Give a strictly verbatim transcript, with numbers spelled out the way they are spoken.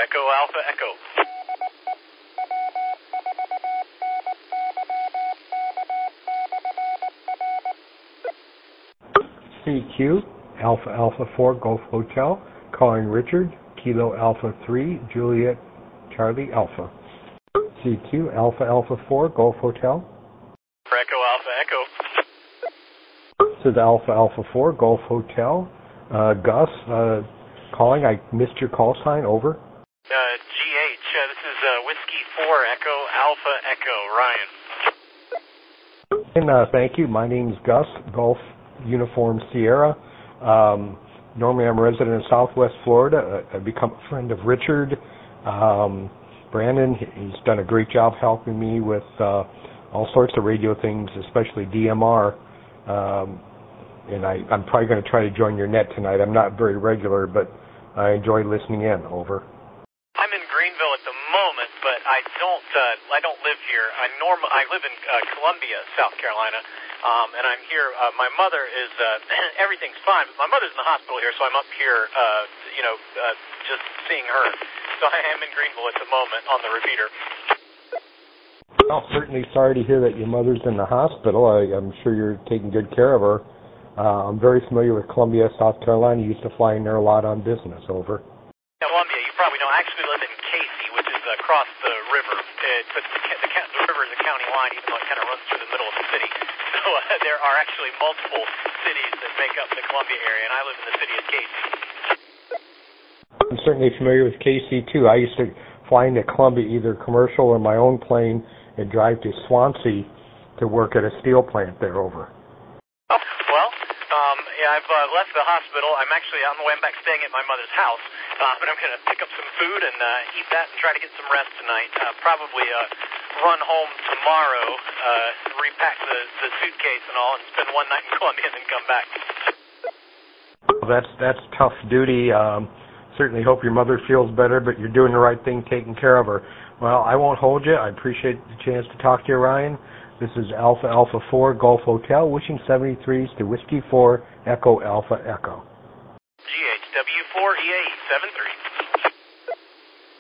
Echo Alpha Echo. C Q, Alpha Alpha four Golf Hotel, calling Richard, Kilo Alpha three, Juliet Charlie Alpha. C Q, Alpha Alpha four Golf Hotel. Echo Alpha Echo. This is Alpha Alpha four Golf Hotel. Uh, Gus, uh, calling. I missed your call sign. Over. Uh, G H, uh, this is uh, Whiskey four Echo Alpha Echo. Ryan. And uh, thank you. My name's Gus, Golf Uniform Sierra. Um, normally I'm a resident of Southwest Florida. I've become a friend of Richard. Um, Brandon, he's done a great job helping me with uh, all sorts of radio things, especially D M R. Um, and I, I'm probably going to try to join your net tonight. I'm not very regular, but I enjoy listening in. Over. I'm in Greenville at the moment, but I don't. Uh, I don't live here. I norm. I live in uh, Columbia, South Carolina, um, and I'm here. Uh, my mother is. Uh, everything's fine, but my mother's in the hospital here, so I'm up here. Uh, you know, uh, just seeing her. So I am in Greenville at the moment on the repeater. Well, certainly sorry to hear that your mother's in the hospital. I, I'm sure you're taking good care of her. Uh, I'm very familiar with Columbia, South Carolina. You used to fly in there a lot on business. Over. Columbia, you probably know. I actually live in Casey, which is across the river. It, but the, the, the river is a county line, even though it kind of runs through the middle of the city. So uh, there are actually multiple cities that make up the Columbia area, and I live in the city of Casey. I'm certainly familiar with Casey, too. I used to fly into Columbia, either commercial or my own plane, and drive to Swansea to work at a steel plant there. Over. Oh, well, um, yeah, I've uh, left the hospital. I'm actually on the way. I'm back staying at my mother's house, uh, but I'm going to pick up some food and uh, eat that and try to get some rest tonight. Uh, probably uh, run home tomorrow, uh, repack the, the suitcase and all, and spend one night in Columbia and then come back. Well, that's that's tough duty. Um, certainly hope your mother feels better, but you're doing the right thing, taking care of her. Well, I won't hold you. I appreciate the chance to talk to you, Ryan. This is Alpha Alpha four Golf Hotel, wishing seventy-threes to Whiskey four Echo Alpha Echo. G H W four E A seven three.